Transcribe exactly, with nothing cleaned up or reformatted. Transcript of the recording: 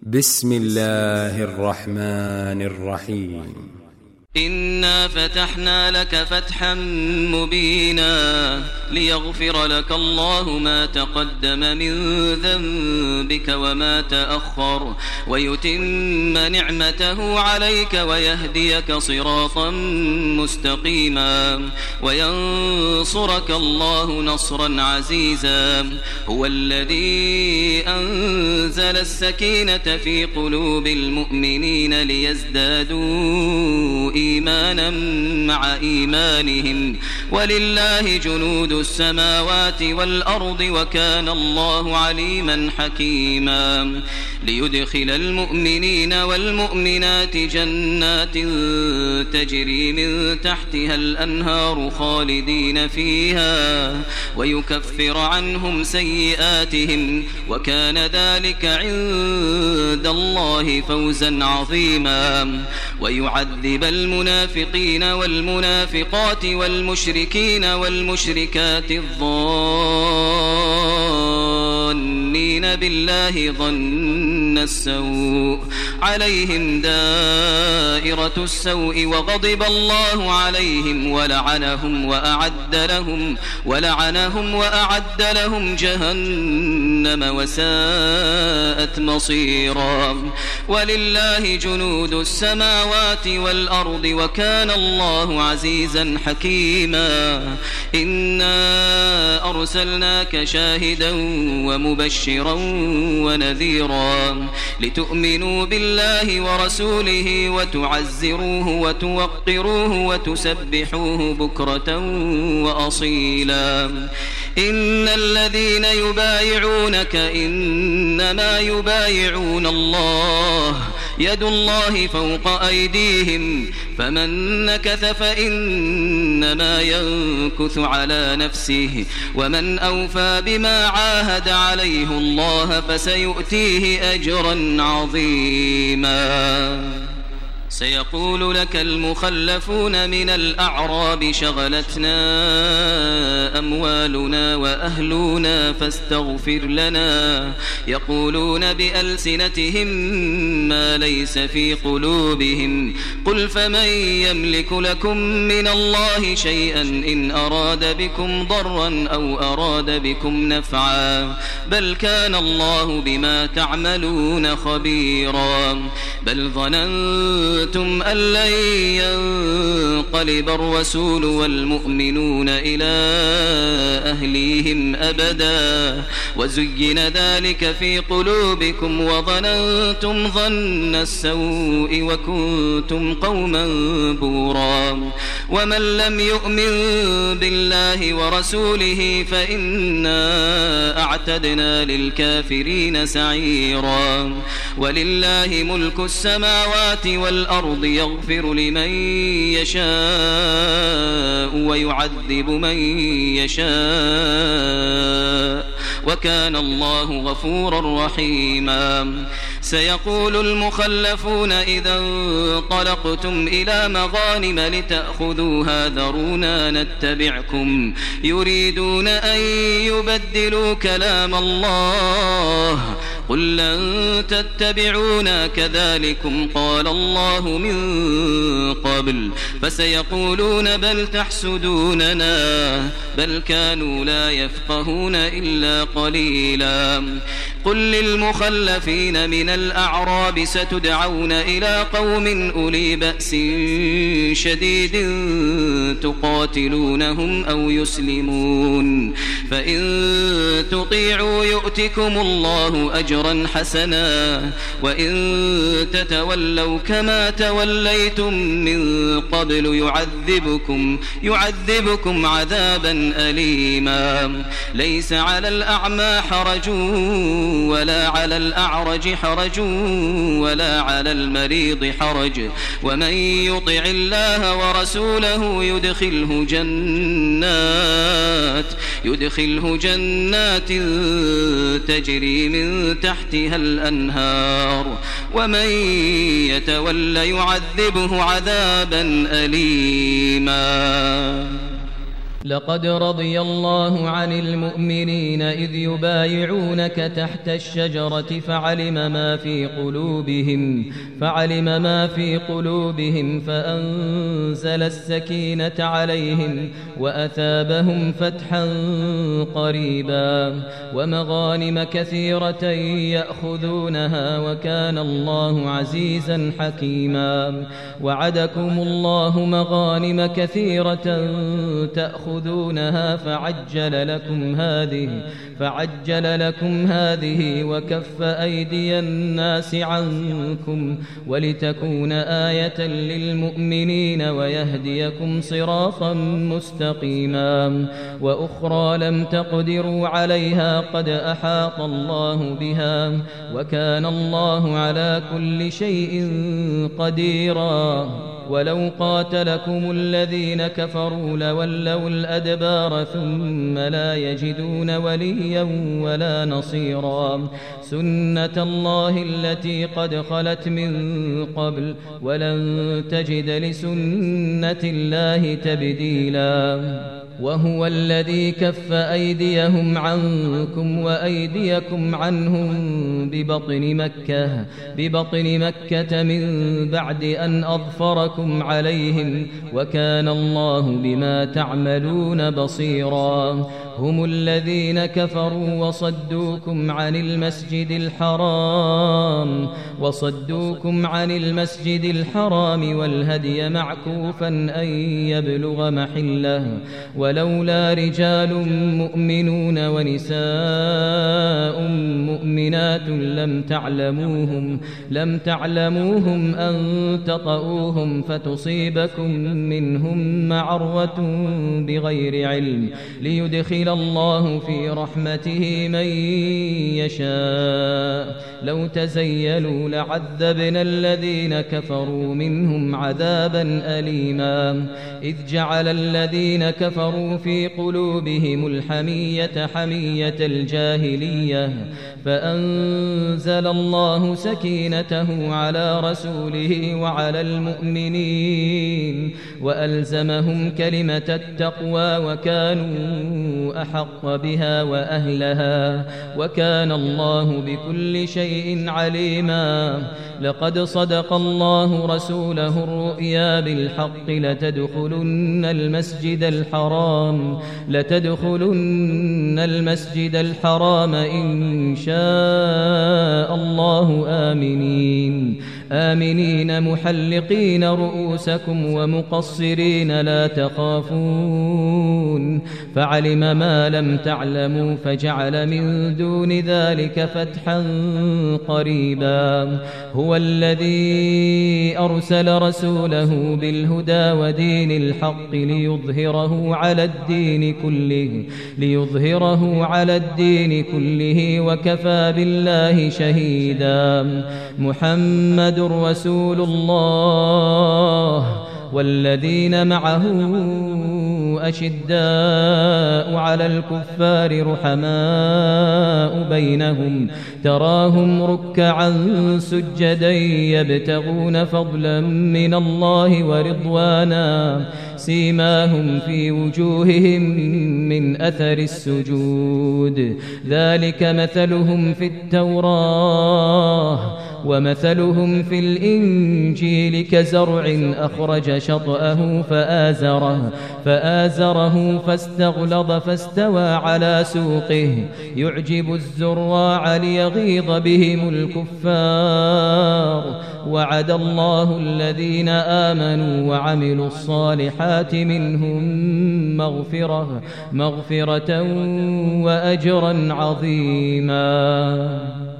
بسم الله الرحمن الرحيم. إنا فتحنا لك فتحا مبينا ليغفر لك الله ما تقدم من ذنبك وما تأخر ويتم نعمته عليك ويهديك صراطا مستقيما وينصرك الله نصرا عزيزا. هو الذي أنزل السكينة في قلوب المؤمنين ليزدادوا إيمانا مع إيمانهم ولله جنود السماوات والأرض وكان الله عليما حكيما. ليدخل المؤمنين والمؤمنات جنات تجري من تحتها الأنهار خالدين فيها ويكفر عنهم سيئاتهم وكان ذلك عند الله فوزا عظيما. ويعذب المنافقين والمنافقات والمشركين والمشركات الظانين بالله ظن السوء عليهم دائرة السوء وغضب الله عليهم ولعنهم وأعد لهم ولعنهم وأعد لهم جهنم وساءت مصيرا. ولله جنود السماوات والأرض وكان الله عزيزا حكيما. إنا أرسلناك شاهدا ومبشرا ونذيرا لتؤمنوا بالله ورسوله وتعزروه وتوقروه وتسبحوه بكرة وأصيلا. إن الذين يبايعونك إنما يبايعون الله يد الله فوق أيديهم فمن نكث فإنما ينكث على نفسه ومن أوفى بما عاهد عليه الله فسيؤتيه أجرا عظيما. سيقول لك المخلفون من الأعراب شغلتنا أموالنا وأهلنا فاستغفر لنا يقولون بألسنتهم ما ليس في قلوبهم قل فمن يملك لكم من الله شيئا إن أراد بكم ضرا أو أراد بكم نفعا بل كان الله بما تعملون خبيرا. بل ظننتم أن لن ينقلب الرسول والمؤمنون إلى أهليهم أبدا وزين ذلك في قلوبكم وظننتم ظن السوء وكنتم قوما بورا. ومن لم يؤمن بالله ورسوله فإنا أعتدنا للكافرين سعيرا. ولله ملك السماوات والأرض يغفر لمن يشاء ويعذب من يشاء وكان الله غفورا رحيما. سيقول المخلفون إذا انطلقتم إلى مغانم لتأخذوها ذرونا نتبعكم يريدون أن يبدلوا كلام الله قل لن تتبعونا كذلكم قال الله من قبل فسيقولون بل تحسدوننا بل كانوا لا يفقهون إلا قليلا. قل للمخلفين من الأعراب ستدعون إلى قوم أولي بأس شديد تقاتلونهم أو يسلمون فإن تطيعوا يؤتكم الله أجرا حسنا وإن تتولوا كما توليتم من قبل يعذبكم يعذبكم عذابا أليما. ليس على الأعمى حرج ولا على الأعرج حرج ولا على المريض حرج ومن يطع الله ورسوله يدخله جنات يدخله جنات تجري من تحتها الأنهار ومن يتول يعذبه عذابا أليما. لقد رضي الله عن المؤمنين إذ يبايعونك تحت الشجرة فعلم ما في قلوبهم فعلم ما في قلوبهم فأنزل السكينة عليهم وأثابهم فتحا قريبا ومغانم كثيرة يأخذونها وكان الله عزيزا حكيما. وعدكم الله مغانم كثيرة تأخذونها فعجل لكم هذه فعجل لكم هذه وكف أيدي الناس عنكم ولتكون آية للمؤمنين ويهديكم صراطا مستقيما. وأخرى لم تقدروا عليها قد أحاط الله بها وكان الله على كل شيء قديرا. ولو قاتلكم الذين كفروا لولوا الأدبار ثم لا يجدون وليا ولا نصيرا. سنة الله التي قد خلت من قبل ولن تجد لسنة الله تبديلا. وهو الذي كف أيديهم عنكم وأيديكم عنهم ببطن مكة ببطن مكة من بعد أن أظفركم عليهم وكان الله بما تعملون بصيرا. هم الذين كفروا وصدوكم عن المسجد الحرام وصدوكم عن المسجد الحرام والهدي معكوفا أن يبلغ محله ولولا رجال مؤمنون ونساء مؤمنات لم تعلموهم لم تعلموهم أن تطؤوهم فتصيبكم منهم معرة بغير علم ليدخل الله في رحمته من يشاء. لو تزيلوا لعذبنا الذين كفروا منهم عذابا أليما. إذ جعل الذين كفروا في قلوبهم الحمية حمية الجاهلية فأنزل الله سكينته على رسوله وعلى المؤمنين وألزمهم كلمة التقوى وكانوا أحق بها وأهلها وكان الله بكل شيء عليما. لقد صدق الله رسوله الرؤيا بالحق لتدخلن المسجد الحرام لتدخلن المسجد الحرام إن شاء الله آمنين آمنين محلقين رؤوسكم ومقصرين لا تخافون فعلم ما لم تعلموا فجعل من دون ذلك فتحا قريبا. هو الذي أرسل رسوله بالهدى ودين الحق ليظهره على الدين كله ليظهره على الدين كله وكفى بالله شهيدا. محمد رسول الله والذين معه أشداء على الكفار رحماء بينهم تراهم ركعا سجدا يبتغون فضلا من الله ورضوانا سيماهم في وجوههم من أثر السجود ذلك مثلهم في التوراة ومثلهم في الإنجيل كزرع أخرج شطأه فآزره فآزره فاستغلظ فاستوى على سوقه يعجب الزراع ليغيظ بهم الكفار. وعد الله الذين آمنوا وعملوا الصالحات منهم مغفرة مغفرة وأجرا عظيما.